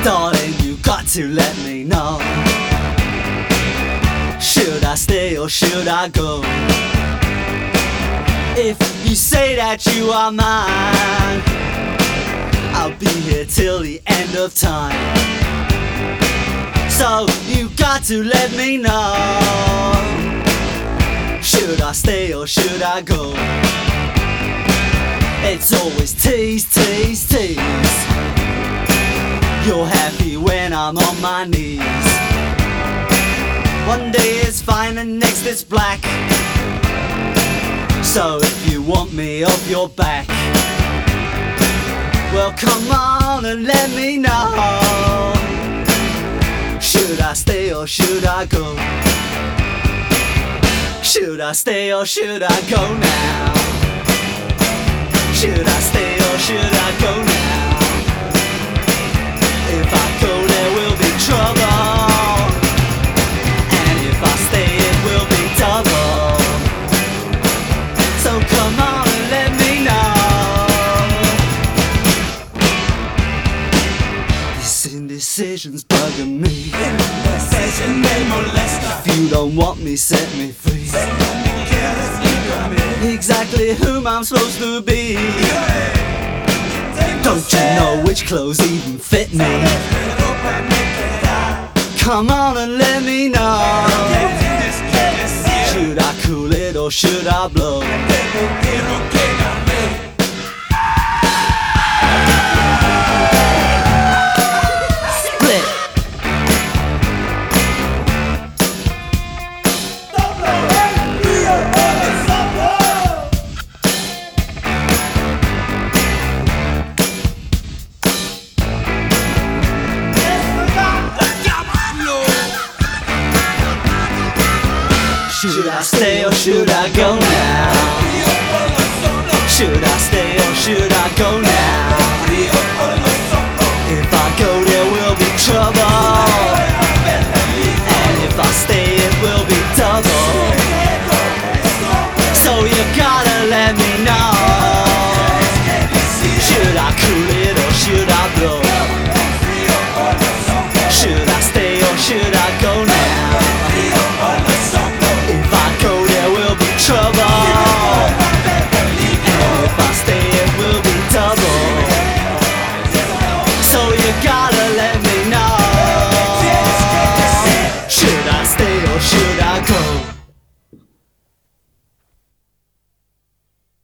Darling, you got to let me know. Should I stay or should I go? If you say that you are mine, I'll be here till the end of time. So you got to let me know. Should I stay or should I go? It's always tease, tease, tease. You're happy when I'm on my knees. One day it's fine and next it's black. So if you want me off your back, well come on and let me know. Should I stay or should I go? Should I stay or should I go now? Should I stay or should I go now? If I go there will be trouble, and if I stay it will be double. So come on and let me know. This indecision's bugging me. Indecision may molest us. If you don't want me, set me free. Exactly whom I'm supposed to be. Don't you know which clothes even fit me? Come on and let me know. Should I cool it or should I blow? Should I stay or should I go now? Should I stay or should I go now?